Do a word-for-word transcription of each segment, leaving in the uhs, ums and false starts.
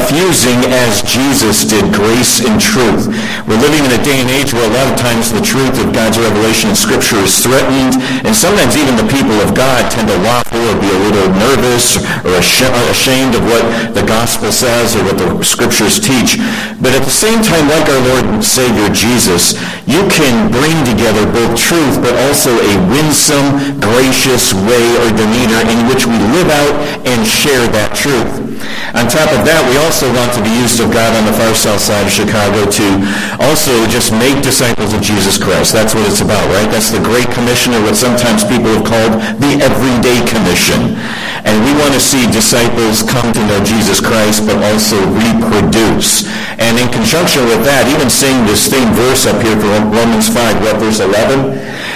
fusing as Jesus did grace and truth. We're living in a day and age where a lot of times the truth of God's revelation in Scripture is threatened, and sometimes even the people of God tend to waffle or be a little nervous or ashamed of what the gospel says or what the Scriptures teach. But at the same time, like our Lord and Savior Jesus, you can bring together both truth but also a winsome, gracious way or demeanor in which we live out and share that truth. On top of that, we also want to be used of God on the far south side of Chicago to also just make disciples of Jesus Christ. That's what it's about, right? That's the Great Commission, or what sometimes people have called the Everyday Commission. And we want to see disciples come to know Jesus Christ, but also reproduce. And in conjunction with that, even seeing this same verse up here from Romans five, what, verse eleven?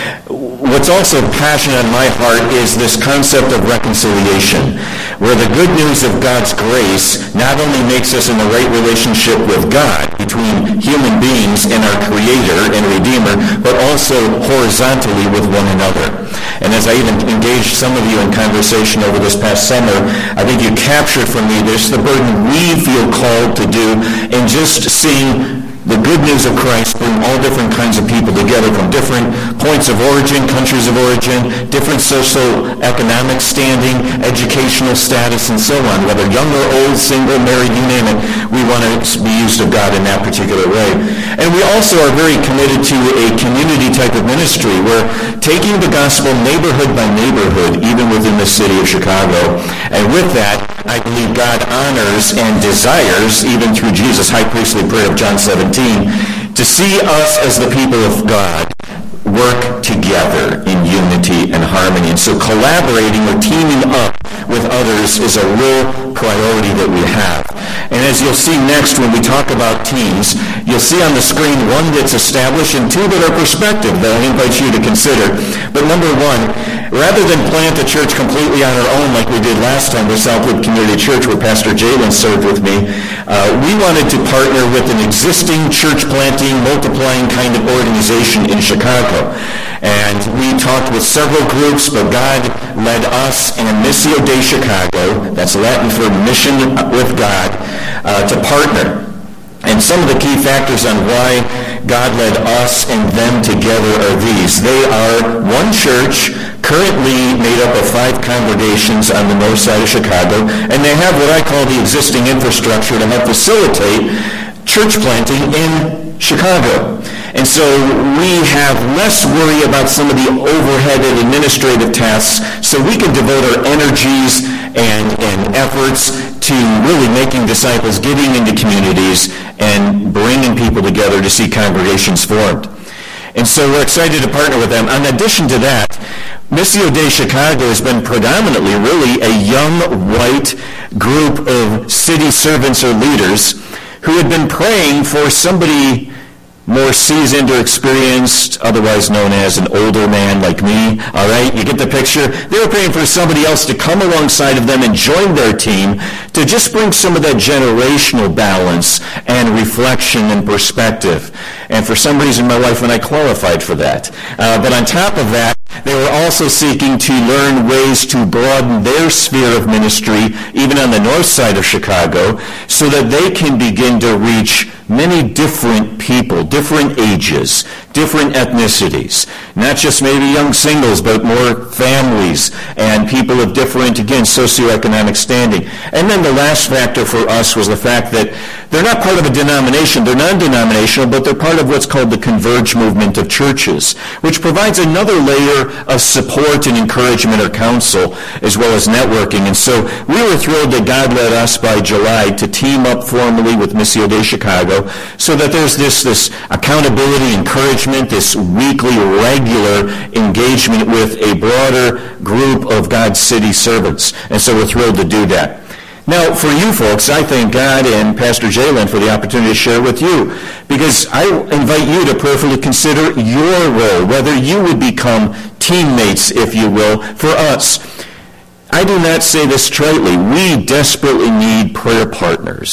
What's also passionate on my heart is this concept of reconciliation, where the good news of God's grace not only makes us in the right relationship with God, between human beings and our Creator and Redeemer, but also horizontally with one another. And as I even engaged some of you in conversation over this past summer, I think you captured from me this, the burden we feel called to do in just seeing the good news of Christ bring all different kinds of people together from different points of origin, countries of origin, different socio-economic standing, educational status, and so on. Whether young or old, single, married, you name it, we want to be used of God in that particular way. And we also are very committed to a community type of ministry where taking the gospel neighborhood by neighborhood, even within the city of Chicago. And with that, I believe God honors and desires, even through Jesus' high priestly prayer of John seventeen, to see us as the people of God work together in unity and harmony. And so collaborating or teaming up with others is a real priority that we have. And as you'll see next when we talk about teams, you'll see on the screen one that's established and two that are prospective that I invite you to consider. But number one, rather than plant a church completely on our own like we did last time with Southwood Community Church where Pastor Jalen served with me, uh, we wanted to partner with an existing church planting, multiplying kind of organization in Chicago. And we talked with several groups, but God led us and Missio Dei Chicago, that's Latin for Mission with God, uh, to partner. And some of the key factors on why God led us and them together are these. They are one church, currently made up of five congregations on the north side of Chicago, and they have what I call the existing infrastructure to help facilitate church planting in Chicago. And so we have less worry about some of the overhead and administrative tasks, so we can devote our energies and, and efforts to really making disciples, getting into communities, and bringing people together to see congregations formed. And so we're excited to partner with them. In addition to that, Missio Dei Chicago has been predominantly really a young white group of city servants or leaders who had been praying for somebody more seasoned or experienced, otherwise known as an older man like me, all right? You get the picture? They were praying for somebody else to come alongside of them and join their team to just bring some of that generational balance and reflection and perspective. And for some reason, my wife and I qualified for that. Uh, but on top of that, they were also seeking to learn ways to broaden their sphere of ministry, even on the north side of Chicago, so that they can begin to reach many different people, different ages, different ethnicities. Not just maybe young singles, but more families and people of different, again, socioeconomic standing. And then the last factor for us was the fact that they're not part of a denomination, they're non-denominational, but they're part of what's called the Converge movement of churches, which provides another layer of support and encouragement or counsel, as well as networking. And so we were thrilled that God led us by July to team up formally with Missio Dei Chicago, so that there's this, this accountability, encouragement, this weekly, regular engagement with a broader group of God's city servants. And so we're thrilled to do that. Now, for you folks, I thank God and Pastor Jalen for the opportunity to share with you, because I invite you to prayerfully consider your role, whether you would become teammates, if you will, for us. I do not say this tritely. We desperately need prayer partners,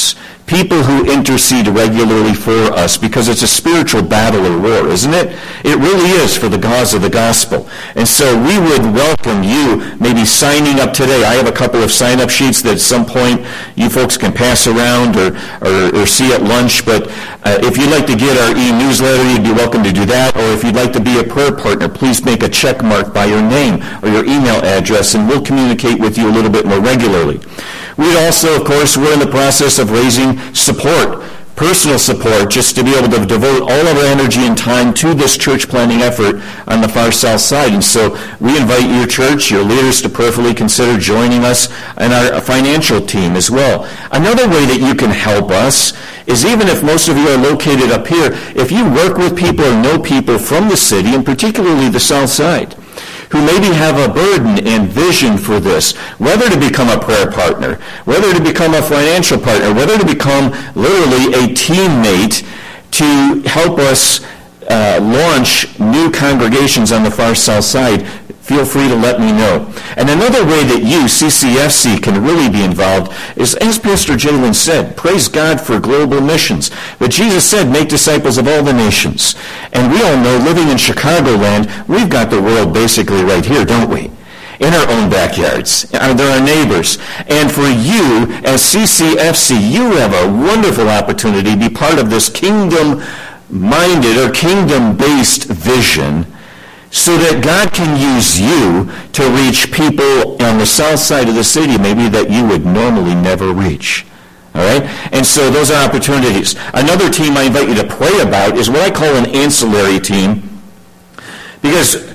people who intercede regularly for us, because it's a spiritual battle or war, isn't it? It really is, for the cause of the gospel. And so we would welcome you maybe signing up today. I have a couple of sign-up sheets that at some point you folks can pass around or, or, or see at lunch. But uh, if you'd like to get our e-newsletter, you'd be welcome to do that. Or if you'd like to be a prayer partner, please make a check mark by your name or your email address, and we'll communicate with you a little bit more regularly. We'd also, of course, we're in the process of raising support, personal support, just to be able to devote all of our energy and time to this church planting effort on the far south side. And so we invite your church, your leaders, to prayerfully consider joining us and our financial team as well. Another way that you can help us is, even if most of you are located up here, if you work with people or know people from the city, and particularly the south side, who maybe have a burden and vision for this, whether to become a prayer partner, whether to become a financial partner, whether to become literally a teammate to help us uh, launch new congregations on the far south side, feel free to let me know. And another way that you, C C F C, can really be involved is, as Pastor Jalen said, praise God for global missions. But Jesus said, make disciples of all the nations. And we all know, living in Chicagoland, we've got the world basically right here, don't we? In our own backyards. They're our neighbors. And for you, as C C F C, you have a wonderful opportunity to be part of this kingdom-minded or kingdom-based vision, so that God can use you to reach people on the south side of the city maybe that you would normally never reach. All right? And so those are opportunities. Another team I invite you to pray about is what I call an ancillary team, because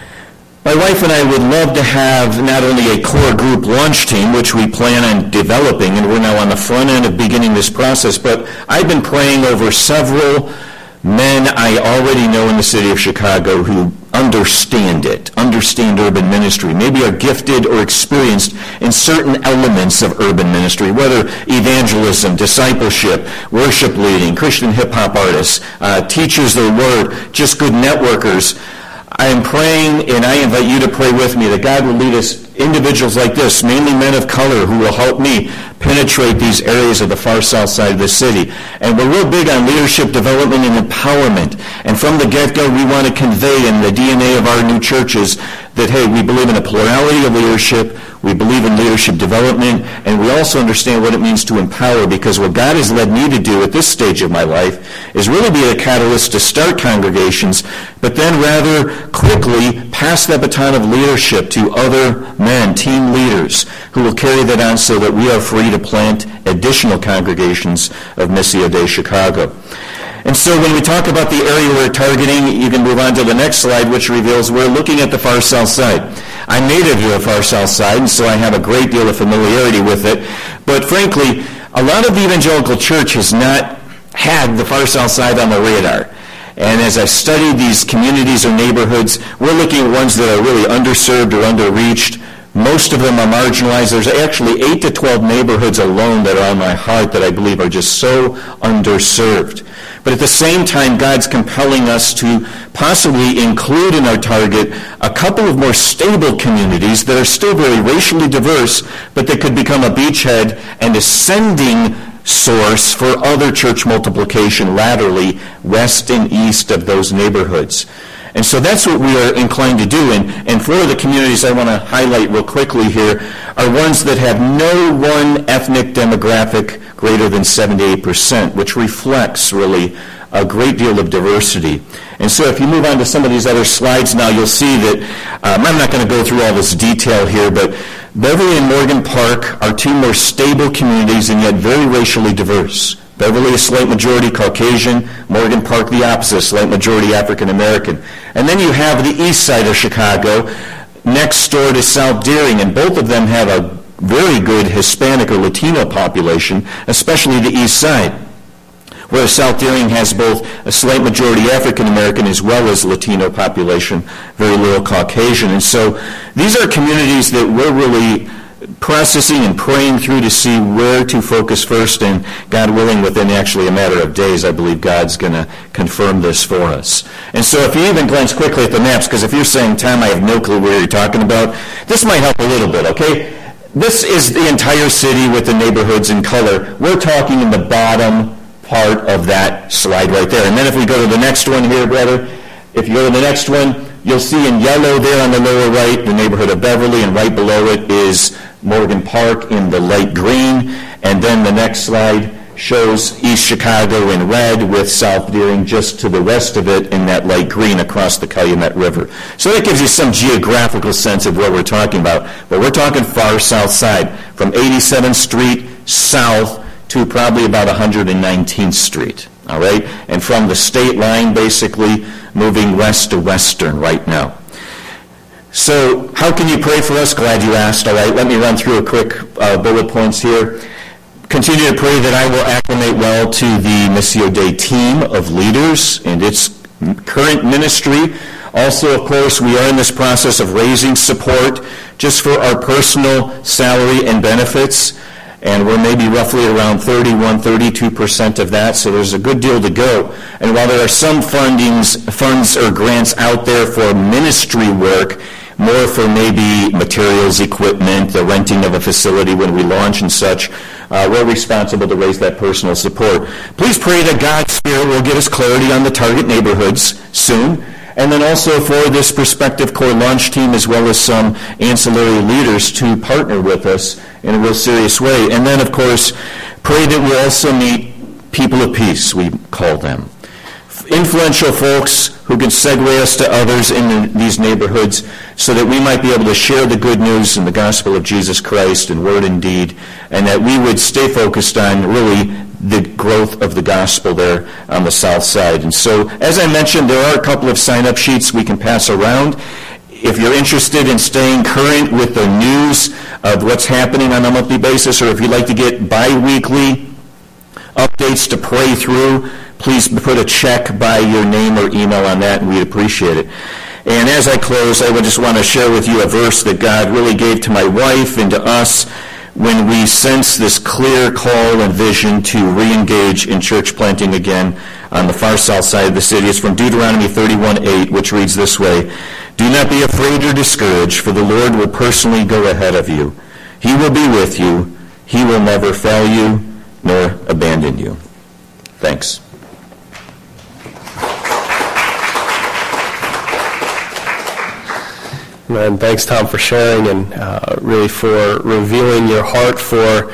my wife and I would love to have not only a core group launch team, which we plan on developing, and we're now on the front end of beginning this process, but I've been praying over several men I already know in the city of Chicago who understand it, understand urban ministry, maybe are gifted or experienced in certain elements of urban ministry, whether evangelism, discipleship, worship leading, Christian hip-hop artists, uh, teachers of the word, just good networkers. I am praying, and I invite you to pray with me, that God will lead us, individuals like this, mainly men of color, who will help me penetrate these areas of the far south side of the city. And we're real big on leadership development and empowerment. And from the get-go, we want to convey in the D N A of our new churches that, hey, we believe in a plurality of leadership, we believe in leadership development, and we also understand what it means to empower, because what God has led me to do at this stage of my life is really be a catalyst to start congregations, but then rather quickly pass that baton of leadership to other men, team leaders, who will carry that on so that we are free to plant additional congregations of Missio Dei Chicago. And so when we talk about the area we're targeting, you can move on to the next slide, which reveals we're looking at the far south side. I'm native to the far south side, and so I have a great deal of familiarity with it. But frankly, a lot of the evangelical church has not had the far south side on the radar. And as I've studied these communities or neighborhoods, we're looking at ones that are really underserved or underreached. Most of them are marginalized. There's actually eight to twelve neighborhoods alone that are on my heart that I believe are just so underserved. But at the same time, God's compelling us to possibly include in our target a couple of more stable communities that are still very racially diverse, but that could become a beachhead and a sending source for other church multiplication laterally west and east of those neighborhoods. And so that's what we are inclined to do. And, and four of the communities I want to highlight real quickly here are ones that have no one ethnic demographic greater than seventy-eight percent, which reflects really a great deal of diversity. And so if you move on to some of these other slides now, you'll see that, um, I'm not going to go through all this detail here, but Beverly and Morgan Park are two more stable communities and yet very racially diverse. Beverly, a slight majority Caucasian. Morgan Park, the opposite, slight majority African American. And then you have the east side of Chicago, next door to South Deering, and both of them have a very good Hispanic or Latino population, especially the east side, whereas South Deering has both a slight majority African American as well as Latino population, very little Caucasian. And so these are communities that we're really processing and praying through to see where to focus first, and God willing, within actually a matter of days, I believe God's going to confirm this for us. And so if you even glance quickly at the maps, because if you're saying, Tom, I have no clue where you're talking about, this might help a little bit, okay? this is the entire city with the neighborhoods in color. We're talking in the bottom part of that slide right there. And then if we go to the next one here, brother, if you go to the next one, you'll see in yellow there on the lower right, the neighborhood of Beverly, and right below it is Morgan Park in the light green. And then the next slide shows East Chicago in red with South Deering just to the west of it in that light green across the Calumet River. So that gives you some geographical sense of what we're talking about. But we're talking far south side, from eighty-seventh Street south to probably about one hundred nineteenth Street. All right? And from the state line, basically, moving west to western right now. So how can you pray for us? Glad you asked. All right, let me run through a quick uh, bullet points here. Continue to pray that I will acclimate well to the Missio Dei team of leaders and its current ministry. Also, of course, we are in this process of raising support just for our personal salary and benefits, and we're maybe roughly around thirty-one, thirty-two percent of that, so there's a good deal to go. And while there are some fundings, funds or grants out there for ministry work, more for maybe materials, equipment, the renting of a facility when we launch and such, uh, we're responsible to raise that personal support. Please pray that God's Spirit will give us clarity on the target neighborhoods soon. And then also for this Perspective Corps launch team, as well as some ancillary leaders to partner with us in a real serious way. And then, of course, pray that we also meet people of peace, we call them. Influential folks who can segue us to others in these neighborhoods so that we might be able to share the good news and the gospel of Jesus Christ in word and deed, and that we would stay focused on really the growth of the gospel there on the south side. And so, as I mentioned, there are a couple of sign-up sheets we can pass around. If you're interested in staying current with the news of what's happening on a monthly basis, or if you'd like to get bi-weekly updates to pray through, please put a check by your name or email on that, and we'd appreciate it. And as I close, I would just want to share with you a verse that God really gave to my wife and to us when we sense this clear call and vision to re-engage in church planting again on the far south side of the city. It's from Deuteronomy thirty-one eight, which reads this way: "Do not be afraid or discouraged, for the Lord will personally go ahead of you. He will be with you. He will never fail you nor abandon you." Thanks. And thanks, Tom, for sharing and uh, really for revealing your heart for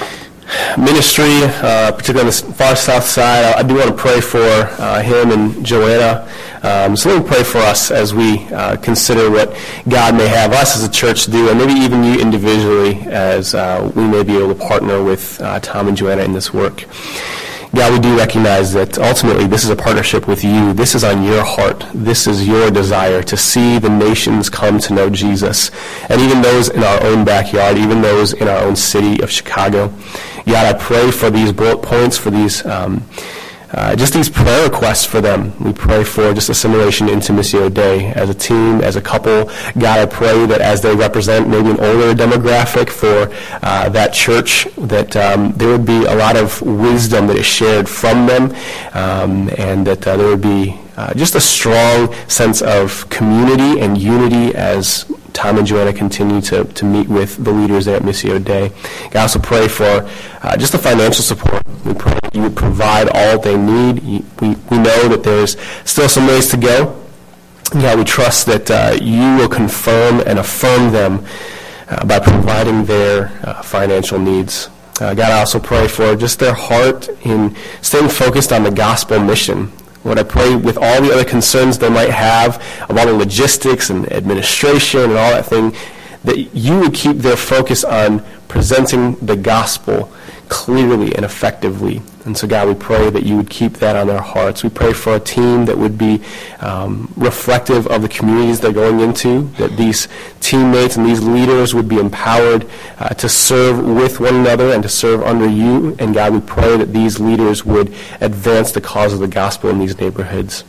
ministry, uh, particularly on the far south side. I, I do want to pray for uh, him and Joanna. Um, so let me pray for us as we uh, consider what God may have us as a church to do, and maybe even you individually as uh, we may be able to partner with uh, Tom and Joanna in this work. God, we do recognize that ultimately this is a partnership with you. This is on your heart. This is your desire to see the nations come to know Jesus. And even those in our own backyard, even those in our own city of Chicago. God, I pray for these bullet points, for these um, Uh, just these prayer requests for them. We pray for just assimilation into Missio Dei as a team, as a couple. God, I pray that as they represent maybe an older demographic for uh, that church, that um, there would be a lot of wisdom that is shared from them, um, and that uh, there would be uh, just a strong sense of community and unity as Tom and Joanna continue to, to meet with the leaders there at Missio Dei. I also pray for uh, just the financial support. We pray that you would provide all they need. You, we, we know that there's still some ways to go. God, we trust that uh, you will confirm and affirm them uh, by providing their uh, financial needs. Uh, God, I also pray for just their heart in staying focused on the gospel mission. Lord, I pray with all the other concerns they might have of all the logistics and administration and all that thing, that you would keep their focus on presenting the gospel clearly and effectively. And so, God, we pray that you would keep that on their hearts. We pray for a team that would be um, reflective of the communities they're going into, that these teammates and these leaders would be empowered uh, to serve with one another and to serve under you. And, God, we pray that these leaders would advance the cause of the gospel in these neighborhoods.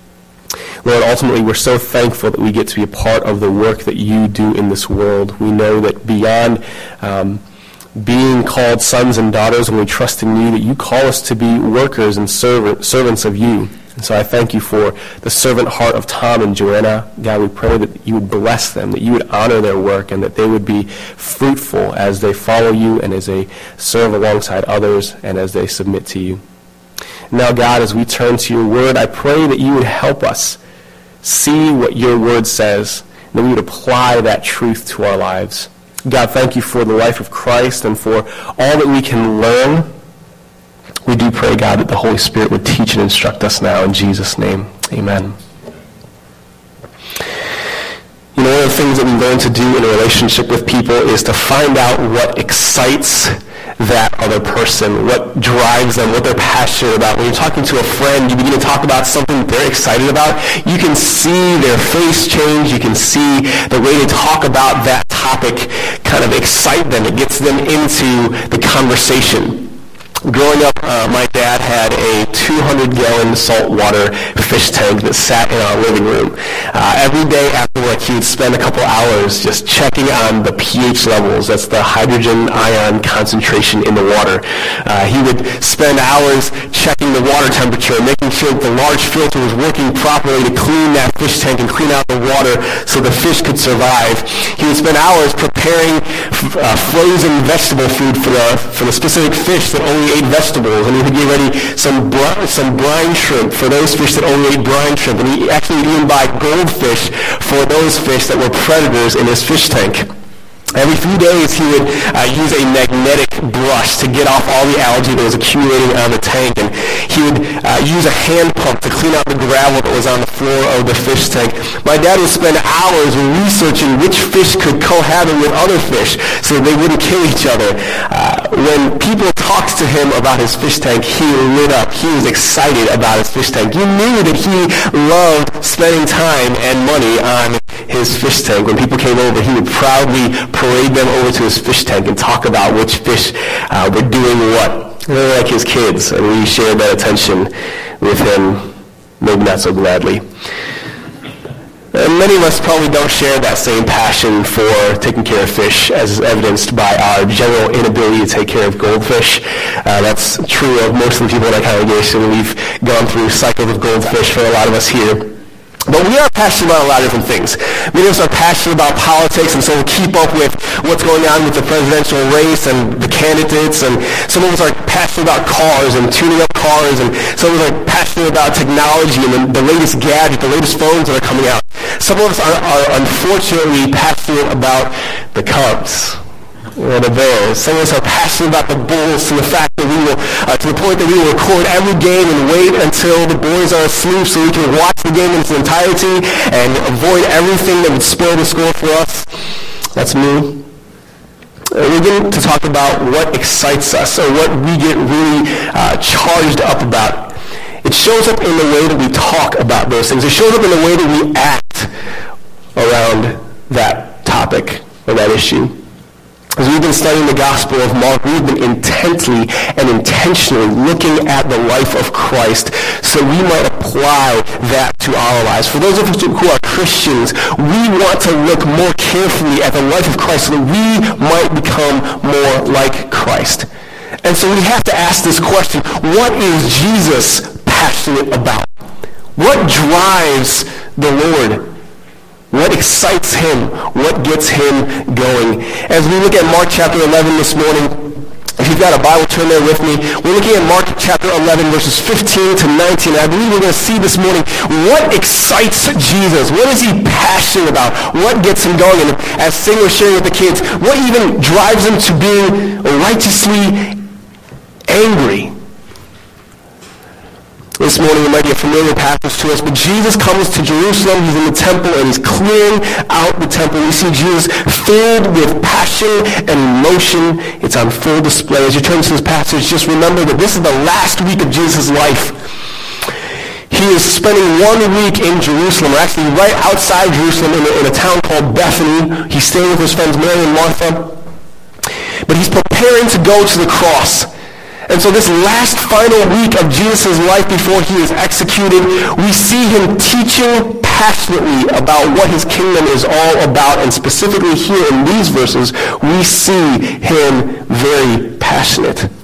Lord, ultimately, we're so thankful that we get to be a part of the work that you do in this world. We know that beyond um, being called sons and daughters when we trust in you, that you call us to be workers and servant, servants of you. And so I thank you for the servant heart of Tom and Joanna. God, we pray that you would bless them, that you would honor their work, and that they would be fruitful as they follow you and as they serve alongside others and as they submit to you. Now, God, as we turn to your word, I pray that you would help us see what your word says, and that we would apply that truth to our lives. God, thank you for the life of Christ and for all that we can learn. We do pray, God, that the Holy Spirit would teach and instruct us now. In Jesus' name, amen. You know, one of the things that we learn to do in a relationship with people is to find out what excites that other person, what drives them, what they're passionate about. When you're talking to a friend, you begin to talk about something they're excited about, you can see their face change, you can see the way they talk about that topic kind of excite them. It gets them into the conversation. Growing up, uh, my dad had a two hundred gallon saltwater fish tank that sat in our living room. Uh, every day after work, he would spend a couple hours just checking on the pH levels. That's the hydrogen ion concentration in the water. Uh, he would spend hours checking the water temperature, making sure that the large filter was working properly to clean that fish tank and clean out the water so the fish could survive. He would spend hours preparing f- uh, frozen vegetable food for the for the specific fish that only ate vegetables, and he would get ready some brine, some brine shrimp for those fish that only ate brine shrimp, and he actually would even buy goldfish for those fish that were predators in his fish tank. Every few days, he would uh, use a magnetic brush to get off all the algae that was accumulating on the tank, and he would uh, use a hand pump to clean out the gravel that was on the floor of the fish tank. My dad would spend hours researching which fish could cohabit with other fish so that they wouldn't kill each other. Uh, when people talked to him about his fish tank, he lit up. He was excited about his fish tank. You knew that he loved spending time and money on his fish tank. When people came over, he would proudly parade them over to his fish tank and talk about which fish uh, were doing what. They were like his kids, and we shared that attention with him, maybe not so gladly. And many of us probably don't share that same passion for taking care of fish, as evidenced by our general inability to take care of goldfish. Uh, that's true of most of the people in our congregation. We've gone through cycles of goldfish for a lot of us here. But we are passionate about a lot of different things. Many of us are passionate about politics, and so we'll keep up with what's going on with the presidential race and the candidates. And some of us are passionate about cars and tuning up cars, and some of us are passionate about technology and the, the latest gadget, the latest phones that are coming out. Some of us are, are unfortunately passionate about the Cubs or the Bears. Some of us are passionate about the Bulls to the fact that we will, uh, to the point that we will record every game and wait until the boys are asleep so we can watch the game in its entirety and avoid everything that would spoil the score for us. That's me. Uh, we're going to talk about what excites us or what we get really uh, charged up about. It shows up in the way that we talk about those things. It shows up in the way that we act around that topic or that issue. As we've been studying the Gospel of Mark, we've been intently and intentionally looking at the life of Christ so we might apply that to our lives. For those of us who are Christians, we want to look more carefully at the life of Christ so that we might become more like Christ. And so we have to ask this question: what is Jesus passionate about? What drives the Lord? What excites him? What gets him going? As we look at Mark chapter eleven this morning, if you've got a Bible, turn there with me. We're looking at Mark chapter eleven, verses fifteen to nineteen. I believe we're going to see this morning what excites Jesus. What is he passionate about? What gets him going? And as Sing was sharing with the kids, what even drives him to being righteously angry? This morning, it might be a familiar passage to us, but Jesus comes to Jerusalem. He's in the temple, and he's clearing out the temple. We see Jesus filled with passion and emotion. It's on full display. As you turn to this passage, just remember that this is the last week of Jesus' life. He is spending one week in Jerusalem, or actually right outside Jerusalem in a, in a town called Bethany. He's staying with his friends Mary and Martha. But he's preparing to go to the cross. And so this last final week of Jesus' life before he is executed, we see him teaching passionately about what his kingdom is all about. And specifically here in these verses, we see him very passionate.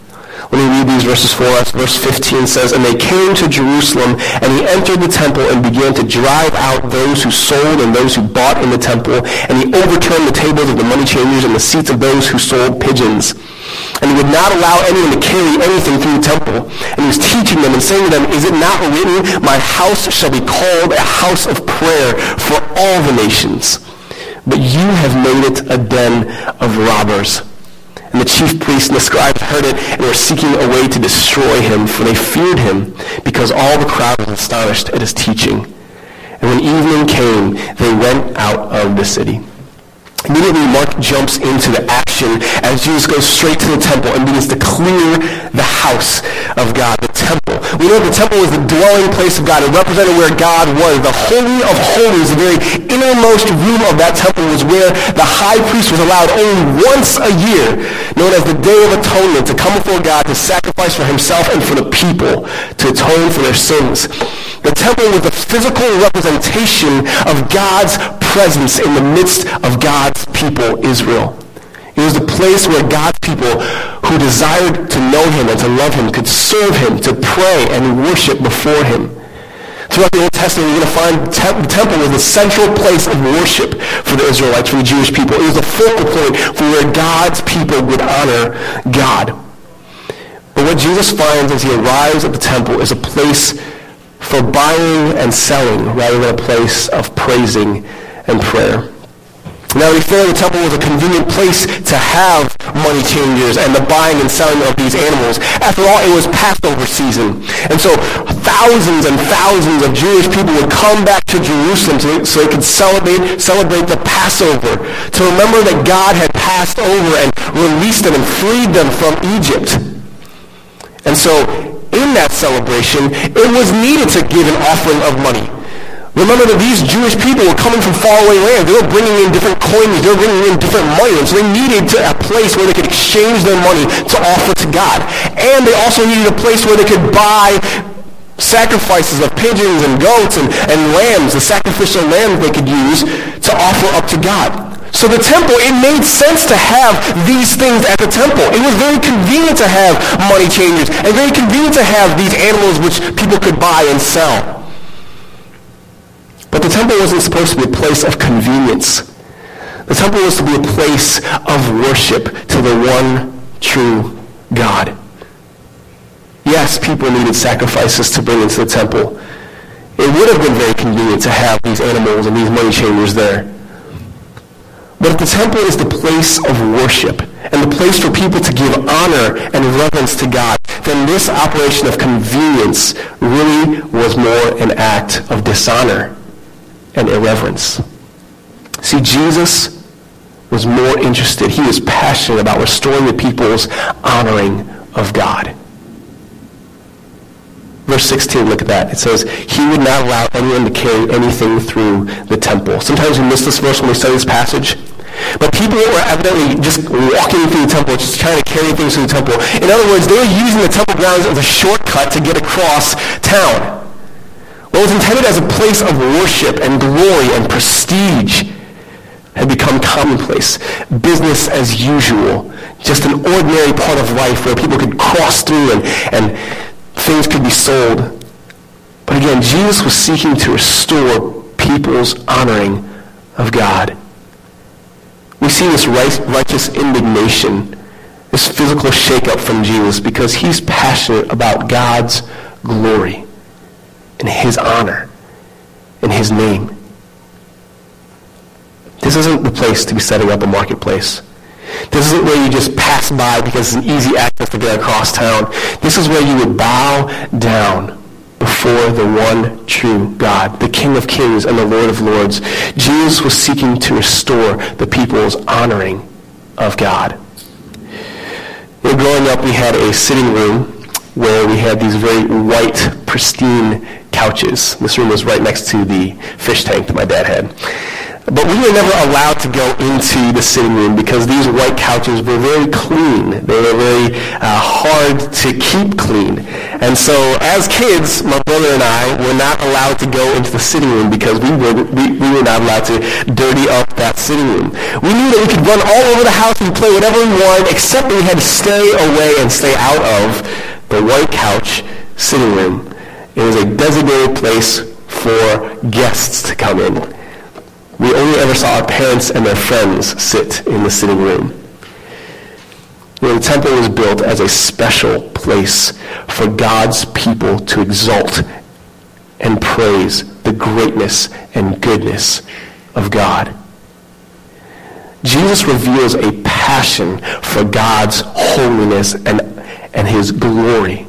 Let me read these verses for us. Verse fifteen says, "And they came to Jerusalem, and he entered the temple and began to drive out those who sold and those who bought in the temple. And he overturned the tables of the money changers and the seats of those who sold pigeons. And he would not allow anyone to carry anything through the temple. And he was teaching them and saying to them, 'Is it not written, my house shall be called a house of prayer for all the nations? But you have made it a den of robbers.' And the chief priests and the scribes heard it and were seeking a way to destroy him, for they feared him, because all the crowd was astonished at his teaching. And when evening came, they went out of the city." Immediately, Mark jumps into the action as Jesus goes straight to the temple and begins to clear the house of God, the temple. We know the temple was the dwelling place of God. It represented where God was. The Holy of Holies, the very innermost room of that temple, was where the high priest was allowed only once a year, known as the Day of Atonement, to come before God to sacrifice for himself and for the people, to atone for their sins. The temple was the physical representation of God's presence in the midst of God's people, Israel. It was the place where God's people who desired to know him and to love him could serve him, to pray and worship before him. Throughout the Old Testament, you're going to find te- the temple was the central place of worship for the Israelites, for the Jewish people. It was the focal point for where God's people would honor God. But what Jesus finds as he arrives at the temple is a place for buying and selling rather than a place of praising and prayer. Now, to be fair, the temple was a convenient place to have money changers and the buying and selling of these animals. After all, it was Passover season. And so thousands and thousands of Jewish people would come back to Jerusalem so, so they could celebrate, celebrate the Passover, to remember that God had passed over and released them and freed them from Egypt. And so in that celebration, it was needed to give an offering of money. Remember that these Jewish people were coming from faraway lands. They were bringing in different coins. They were bringing in different money. And so they needed to, a place where they could exchange their money to offer to God. And they also needed a place where they could buy sacrifices of pigeons and goats and, and lambs, the sacrificial lambs they could use to offer up to God. So the temple, it made sense to have these things at the temple. It was very convenient to have money changers and very convenient to have these animals which people could buy and sell. But the temple wasn't supposed to be a place of convenience. The temple was to be a place of worship to the one true God. Yes, people needed sacrifices to bring into the temple. It would have been very convenient to have these animals and these money changers there. But if the temple is the place of worship and the place for people to give honor and reverence to God, then this operation of convenience really was more an act of dishonor and irreverence. See, Jesus was more interested. He was passionate about restoring the people's honoring of God. Verse sixteen, look at that. It says, he would not allow anyone to carry anything through the temple. Sometimes we miss this verse when we study this passage. But people were evidently just walking through the temple, just trying to carry things through the temple. In other words, they were using the temple grounds as a shortcut to get across town. What was intended as a place of worship and glory and prestige had become commonplace, business as usual, just an ordinary part of life where people could cross through and, and things could be sold. But again, Jesus was seeking to restore people's honoring of God. We see this righteous indignation, this physical shakeup from Jesus because he's passionate about God's glory and his honor and his name. This isn't the place to be setting up a marketplace. This isn't where you just pass by because it's an easy access to get across town. This is where you would bow down before the one true God, the King of Kings and the Lord of Lords. Jesus was seeking to restore the people's honoring of God. You know, growing up, we had a sitting room where we had these very white, pristine couches. This room was right next to the fish tank that my dad had. But we were never allowed to go into the sitting room because these white couches were very clean. They were very uh, hard to keep clean. And so as kids, my brother and I were not allowed to go into the sitting room because we were, we, we were not allowed to dirty up that sitting room. We knew that we could run all over the house and play whatever we wanted, except that we had to stay away and stay out of the white couch sitting room. It was a designated place for guests to come in. We only ever saw our parents and their friends sit in the sitting room. You know, the temple was built as a special place for God's people to exalt and praise the greatness and goodness of God. Jesus reveals a passion for God's holiness and, and his glory.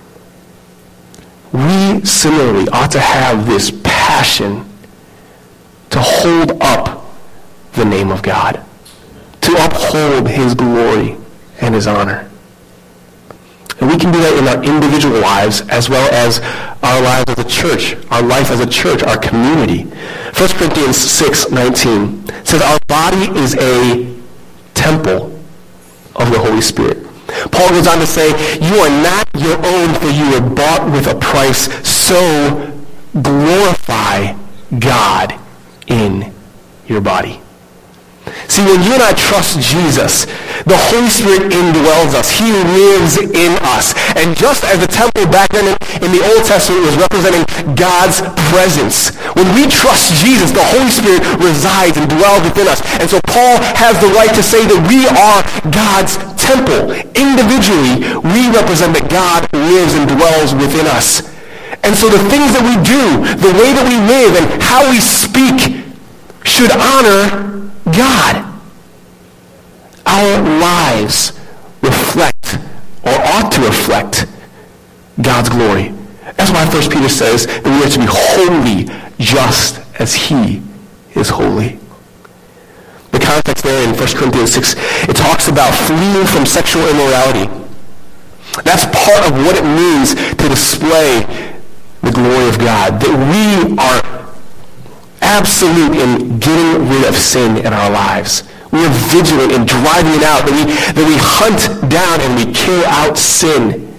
We similarly ought to have this passion to hold up the name of God, to uphold his glory and his honor. And we can do that in our individual lives as well as our lives as a church, our life as a church, our community. First Corinthians six nineteen says our body is a temple of the Holy Spirit. Paul goes on to say, you are not your own, for you were bought with a price, so glorify God in your body. See, when you and I trust Jesus, the Holy Spirit indwells us. He lives in us. And just as the temple back then in the Old Testament was representing God's presence, when we trust Jesus, the Holy Spirit resides and dwells within us. And so Paul has the right to say that we are God's temple. Individually, we represent that God lives and dwells within us. And so the things that we do, the way that we live, and how we speak should honor God. Our lives reflect, or ought to reflect, God's glory. That's why First Peter says that we are to be holy just as he is holy. The context there in First Corinthians six, it talks about fleeing from sexual immorality. That's part of what it means to display the glory of God, that we are absolute in getting rid of sin in our lives. We are vigilant in driving it out, that we, that we hunt down and we kill out sin.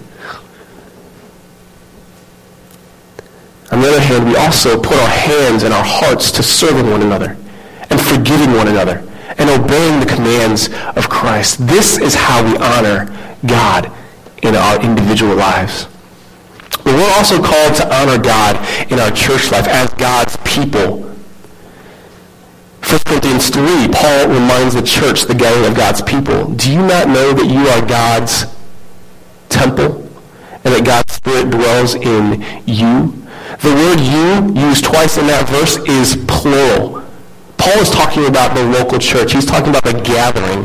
On the other hand, we also put our hands and our hearts to serving one another and forgiving one another and obeying the commands of Christ. This is how we honor God in our individual lives. But we're also called to honor God in our church life as God's people. First Corinthians three, Paul reminds the church, the gathering of God's people, do you not know that you are God's temple and that God's Spirit dwells in you? The word you, used twice in that verse, is plural. Paul is talking about the local church. He's talking about the gathering.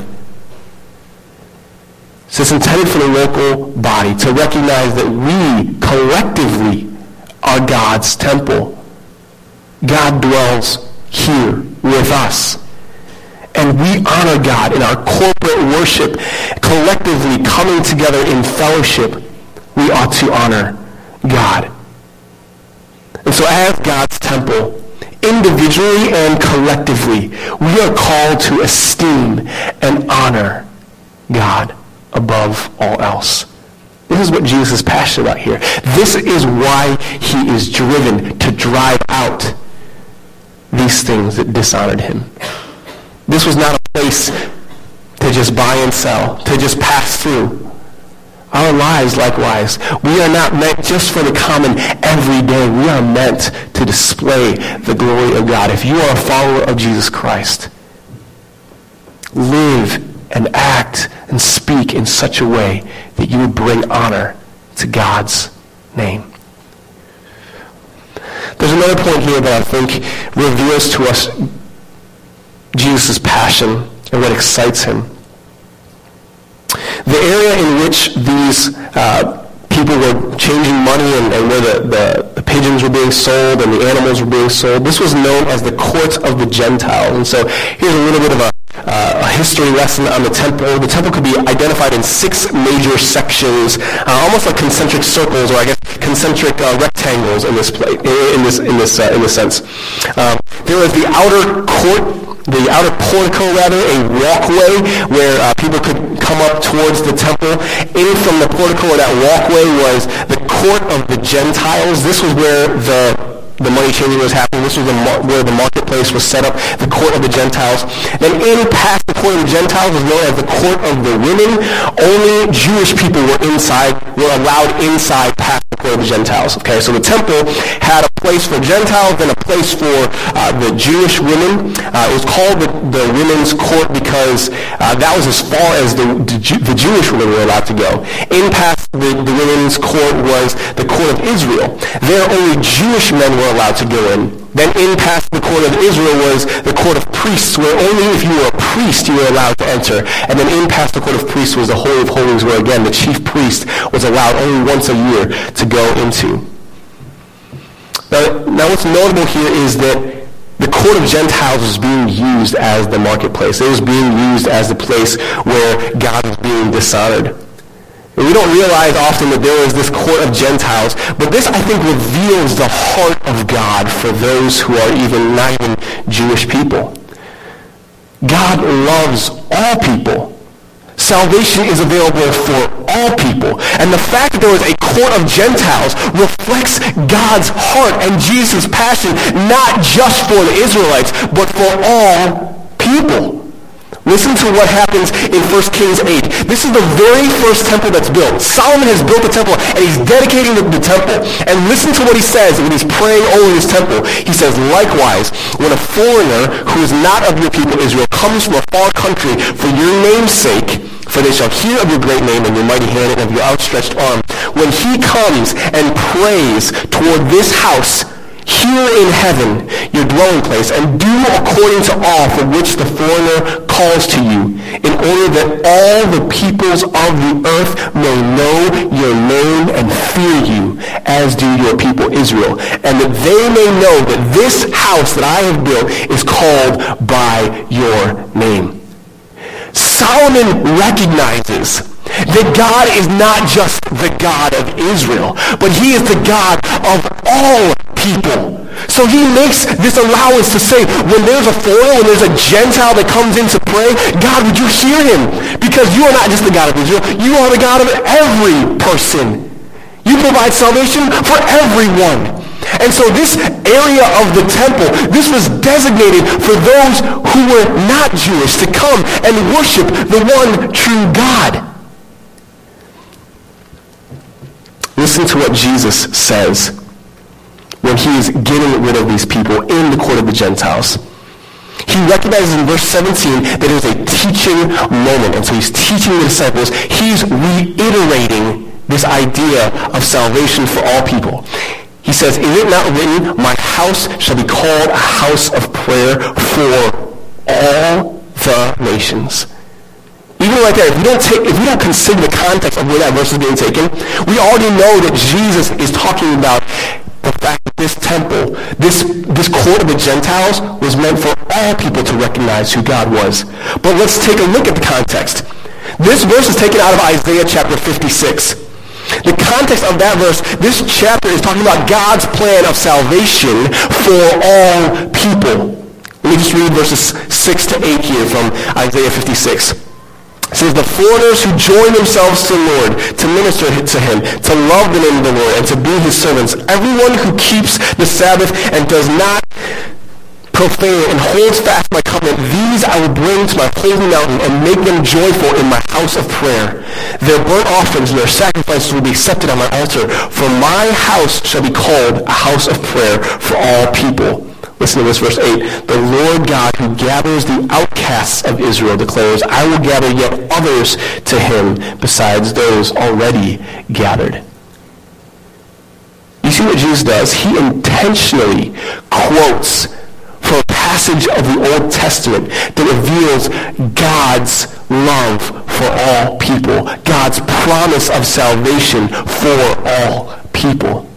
So it's intended for the local body to recognize that we collectively are God's temple. God dwells here with us. And we honor God in our corporate worship, collectively coming together in fellowship. We ought to honor God. And so as God's temple, individually and collectively, we are called to esteem and honor God above all else. This is what Jesus is passionate about here. This is why he is driven to drive out these things that dishonored him. This was not a place to just buy and sell, to just pass through. Our lives, likewise, we are not meant just for the common everyday. We are meant to display the glory of God. If you are a follower of Jesus Christ, live and act and speak in such a way that you would bring honor to God's name. There's another point here that I think reveals to us Jesus' passion and what excites him. The area in which these uh, people were changing money and, and where the, the, the pigeons were being sold and the animals were being sold, this was known as the court of the Gentiles. And so here's a little bit of a, uh, a history lesson on the temple. The temple could be identified in six major sections, uh, almost like concentric circles, or I guess concentric uh, rectangles in this place, in this in this uh, in this sense. Um, there was the outer court. The outer portico, rather, a walkway where uh, people could come up towards the temple. In from the portico or that walkway was the court of the Gentiles. This was where the the money changing was happening. This was the mar- where the marketplace was set up, the court of the Gentiles. Then in past the court of the Gentiles was known as the court of the women. Only Jewish people were inside, were allowed inside past the court of the Gentiles. Okay, so the temple had a place for Gentiles and a place for uh, the Jewish women. Uh, it was called the, the women's court because uh, that was as far as the, the, Jew, the Jewish women were allowed to go. In past the, the women's court was the court of Israel. There only Jewish men were allowed to go in. Then in past the court of Israel was the court of priests, where only if you were a priest you were allowed to enter. And then in past the court of priests was the Holy of Holies, where again the chief priest was allowed only once a year to go into. Now, now what's notable here is that the court of Gentiles was being used as the marketplace. It was being used as the place where God was being dishonored. We don't realize often that there is this court of Gentiles, but this, I think, reveals the heart of God for those who are even not even Jewish people. God loves all people. Salvation is available for all people. And the fact that there is a court of Gentiles reflects God's heart and Jesus' passion, not just for the Israelites, but for all people. Listen to what happens in First Kings eight. This is the very first temple that's built. Solomon has built the temple, and he's dedicating the, the temple. And listen to what he says when he's praying over his temple. He says, likewise, when a foreigner who is not of your people Israel comes from a far country for your name's sake, for they shall hear of your great name and your mighty hand and of your outstretched arm, when he comes and prays toward this house, here in heaven, your dwelling place, and do according to all for which the foreigner calls to you, in order that all the peoples of the earth may know your name and fear you, as do your people Israel, and that they may know that this house that I have built is called by your name. Solomon recognizes that God is not just the God of Israel, but he is the God of all people. So he makes this allowance to say, when there's a foreigner, when there's a Gentile that comes in to pray, God, would you hear him? Because you are not just the God of Israel, you are the God of every person. You provide salvation for everyone. And so this area of the temple, this was designated for those who were not Jewish to come and worship the one true God. Listen to what Jesus says when he is getting rid of these people in the court of the Gentiles. He recognizes in verse seventeen that it is a teaching moment. And so he's teaching the disciples. He's reiterating this idea of salvation for all people. He says, is it not written, my house shall be called a house of prayer for all the nations? Even right there, if we don't take, if we don't consider the context of where that verse is being taken, we already know that Jesus is talking about the fact that this temple, this, this court of the Gentiles, was meant for all people to recognize who God was. But let's take a look at the context. This verse is taken out of Isaiah chapter fifty-six. The context of that verse, this chapter is talking about God's plan of salvation for all people. Let me just read verses six to eight here from Isaiah fifty-six. It says, the foreigners who join themselves to the Lord, to minister to him, to love the name of the Lord, and to be his servants, everyone who keeps the Sabbath and does not profane and holds fast my covenant, these I will bring to my holy mountain and make them joyful in my house of prayer. Their burnt offerings and their sacrifices will be accepted on my altar, for my house shall be called a house of prayer for all people. Listen to this, verse eight. The Lord God who gathers the outcasts of Israel declares, I will gather yet others to him besides those already gathered. You see what Jesus does? He intentionally quotes from a passage of the Old Testament that reveals God's love for all people, God's promise of salvation for all people.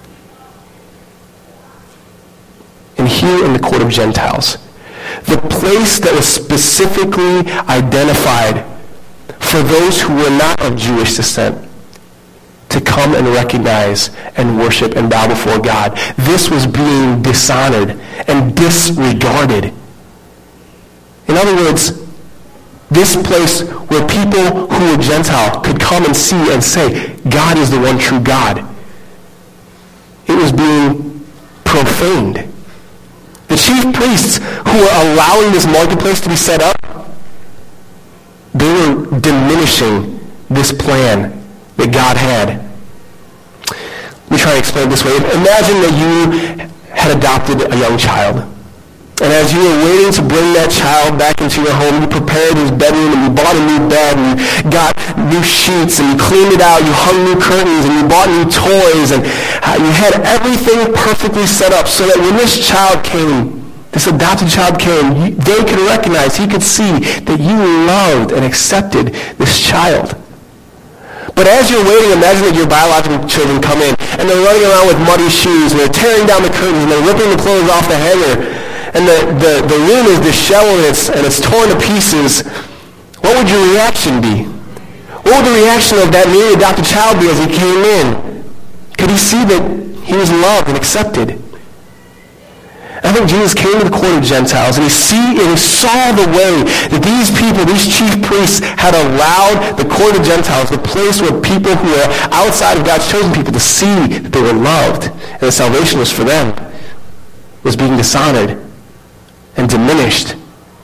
And here in the court of Gentiles, the place that was specifically identified for those who were not of Jewish descent to come and recognize and worship and bow before God, this was being dishonored and disregarded. In other words, this place where people who were Gentile could come and see and say, God is the one true God, it was being profaned. The chief priests who were allowing this marketplace to be set up, they were diminishing this plan that God had. Let me try to explain it this way. Imagine that you had adopted a young child. And as you were waiting to bring that child back into your home, you prepared his bedroom and you bought a new bed and you got new sheets and you cleaned it out, you hung new curtains and you bought new toys and you had everything perfectly set up so that when this child came, this adopted child came, they could recognize, he could see that you loved and accepted this child. But as you're waiting, imagine that your biological children come in and they're running around with muddy shoes and they're tearing down the curtains and they're ripping the clothes off the hanger. And the, the, the room is disheveled and it's, and it's torn to pieces. What would your reaction be? What would the reaction of that newly adopted child be as he came in? Could he see that he was loved and accepted? I think Jesus came to the court of Gentiles and he, see, and he saw the way that these people, these chief priests, had allowed the court of Gentiles, the place where people who are outside of God's chosen people, to see that they were loved and that salvation was for them, was being dishonored and diminished.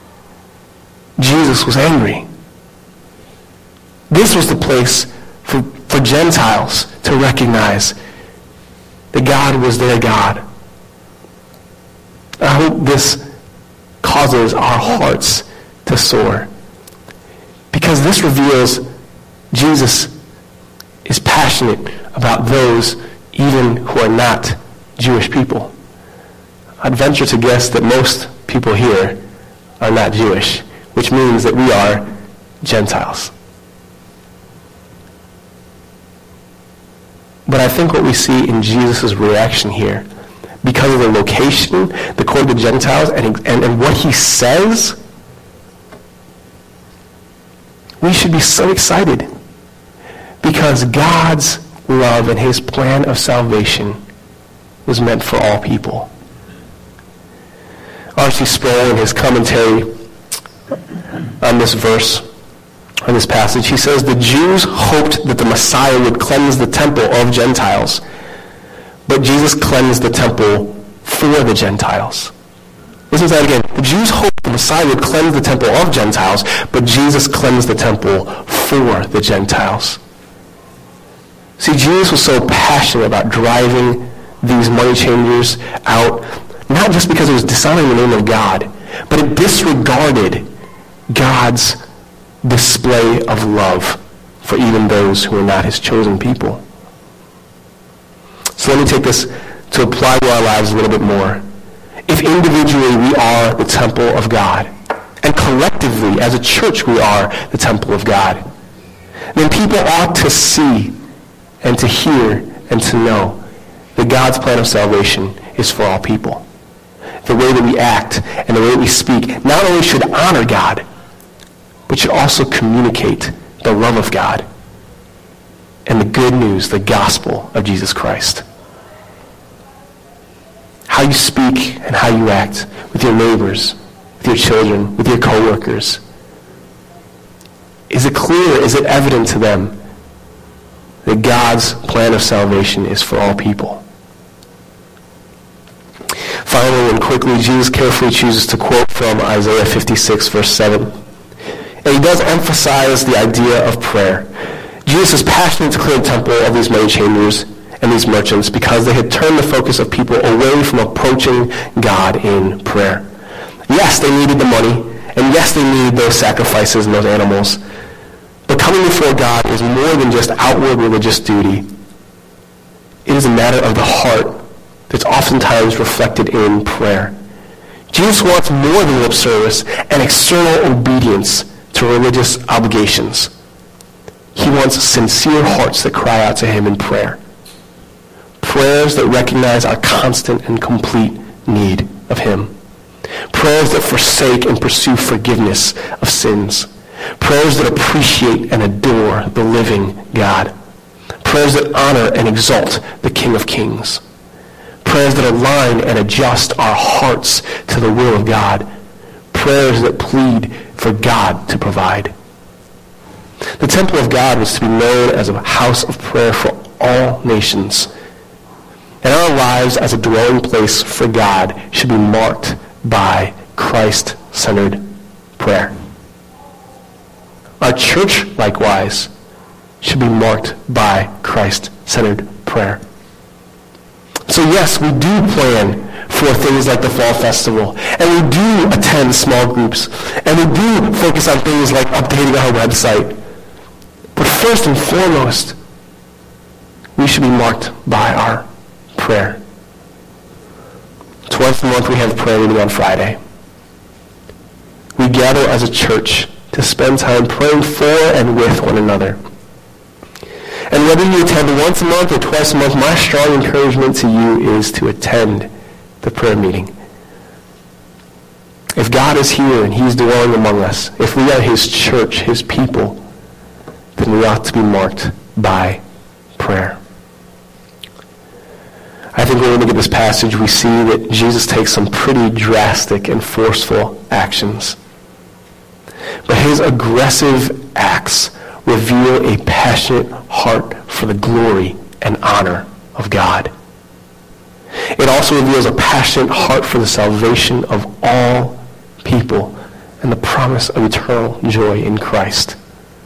Jesus was angry. This was the place for, for Gentiles to recognize that God was their God. I hope this causes our hearts to soar, because this reveals Jesus is passionate about those even who are not Jewish people. I'd venture to guess that most people here are not Jewish, which means that we are Gentiles. But I think what we see in Jesus' reaction here, because of the location, the court of the Gentiles, and, and, and what he says, we should be so excited, because God's love and his plan of salvation was meant for all people. R C Sproul, in his commentary on this verse, on this passage, he says, the Jews hoped that the Messiah would cleanse the temple of Gentiles, but Jesus cleansed the temple for the Gentiles. Listen to that again. The Jews hoped the Messiah would cleanse the temple of Gentiles, but Jesus cleansed the temple for the Gentiles. See, Jesus was so passionate about driving these money changers out, not just because it was dishonoring the name of God, but it disregarded God's display of love for even those who are not his chosen people. So let me take this to apply to our lives a little bit more. If individually we are the temple of God, and collectively as a church we are the temple of God, then people ought to see and to hear and to know that God's plan of salvation is for all people. The way that we act and the way that we speak not only should honor God, but should also communicate the love of God and the good news, the gospel of Jesus Christ. How you speak and how you act with your neighbors, with your children, with your coworkers. Is it clear, is it evident to them that God's plan of salvation is for all people? Finally and quickly, Jesus carefully chooses to quote from Isaiah fifty-six, verse seven. And he does emphasize the idea of prayer. Jesus is passionate to clear the temple of these money changers and these merchants because they had turned the focus of people away from approaching God in prayer. Yes, they needed the money, and yes, they needed those sacrifices and those animals. But coming before God is more than just outward religious duty. It is a matter of the heart that's oftentimes reflected in prayer. Jesus wants more than lip service and external obedience to religious obligations. He wants sincere hearts that cry out to him in prayer. Prayers that recognize our constant and complete need of him. Prayers that forsake and pursue forgiveness of sins. Prayers that appreciate and adore the living God. Prayers that honor and exalt the King of Kings. Prayers that align and adjust our hearts to the will of God. Prayers that plead for God to provide. The temple of God was to be known as a house of prayer for all nations. And our lives as a dwelling place for God should be marked by Christ-centered prayer. Our church, likewise, should be marked by Christ-centered prayer. So yes, we do plan for things like the Fall Festival, and we do attend small groups, and we do focus on things like updating our website. But first and foremost, we should be marked by our prayer. Twice a month we have prayer meeting on Friday. We gather as a church to spend time praying for and with one another. And whether you attend once a month or twice a month, my strong encouragement to you is to attend the prayer meeting. If God is here and he's dwelling among us, if we are his church, his people, then we ought to be marked by prayer. I think when we look at this passage, we see that Jesus takes some pretty drastic and forceful actions. But his aggressive acts reveal a passionate heart for the glory and honor of God. It also reveals a passionate heart for the salvation of all people and the promise of eternal joy in Christ.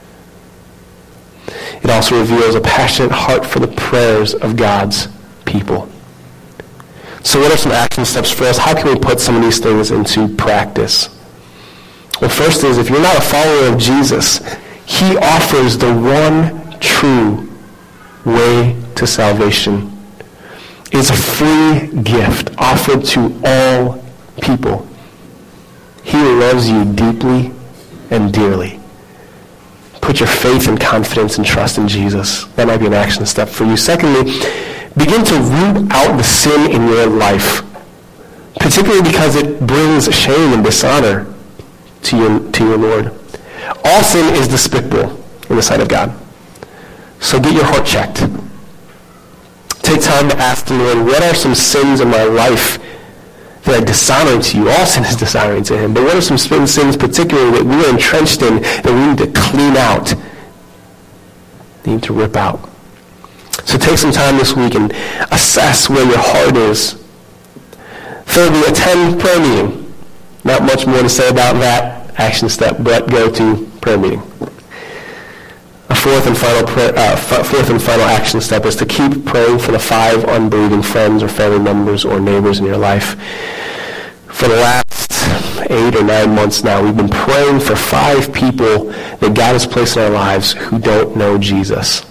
It also reveals a passionate heart for the prayers of God's people. So what are some action steps for us? How can we put some of these things into practice? Well, first is, if you're not a follower of Jesus, he offers the one true way to salvation. It's a free gift offered to all people. He loves you deeply and dearly. Put your faith and confidence and trust in Jesus. That might be an action step for you. Secondly, begin to root out the sin in your life, particularly because it brings shame and dishonor to your, to your Lord. All sin is despicable in the sight of God. So get your heart checked. Take time to ask the Lord, what are some sins in my life that are dishonoring to you? All sin is dishonoring to him. But what are some sins particularly that we are entrenched in that we need to clean out, need to rip out? So take some time this week and assess where your heart is. Thirdly, attend prayer meeting. Not much more to say about that action step, but go to prayer meeting. A fourth and final prayer, uh, f- fourth and final action step is to keep praying for the five unbelieving friends or family members or neighbors in your life. For the last eight or nine months now, we've been praying for five people that God has placed in our lives who don't know Jesus.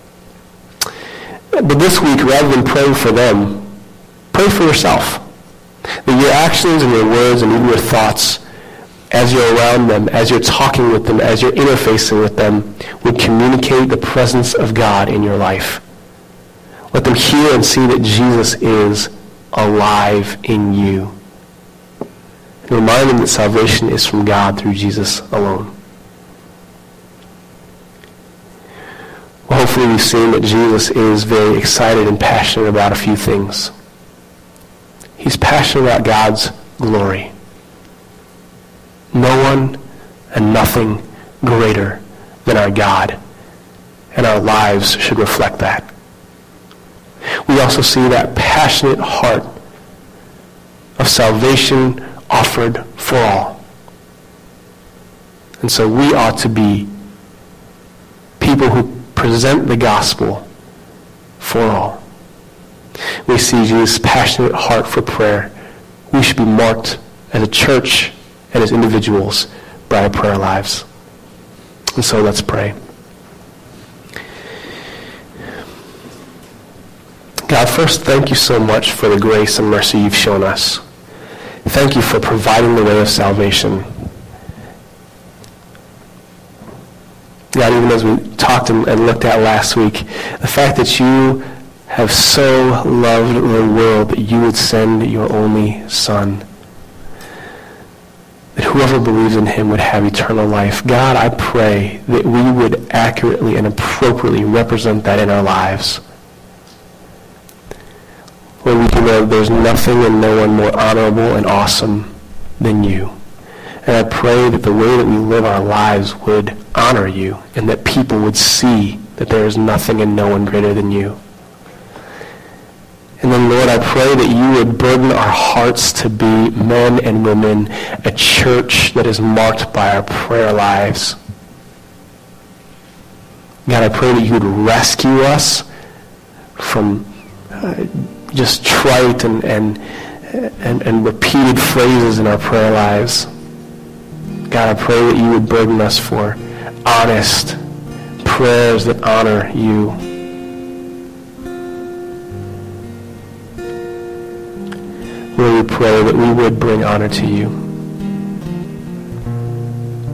But this week, rather than praying for them, pray for yourself. That your actions and your words and even your thoughts, as you're around them, as you're talking with them, as you're interfacing with them, would communicate the presence of God in your life. Let them hear and see that Jesus is alive in you. And remind them that salvation is from God through Jesus alone. Well, hopefully we've seen that Jesus is very excited and passionate about a few things. He's passionate about God's glory. No one and nothing greater than our God, and our lives should reflect that. We also see that passionate heart of salvation offered for all. And so we ought to be people who present the gospel for all. We see Jesus' passionate heart for prayer. We should be marked as a church and as individuals by our prayer lives. And so let's pray. God, first, thank you so much for the grace and mercy you've shown us. Thank you for providing the way of salvation. God, even as we talked and, and looked at last week, the fact that you have so loved the world that you would send your only Son, that whoever believes in him would have eternal life. God, I pray that we would accurately and appropriately represent that in our lives. Lord, we do know there's nothing and no one more honorable and awesome than you. And I pray that the way that we live our lives would honor you, and that people would see that there is nothing and no one greater than you. And then, Lord, I pray that you would burden our hearts to be men and women, a church that is marked by our prayer lives. God, I pray that you would rescue us from uh, just trite and, and, and, and repeated phrases in our prayer lives. God, I pray that you would burden us for honest prayers that honor you. Lord, we pray that we would bring honor to you.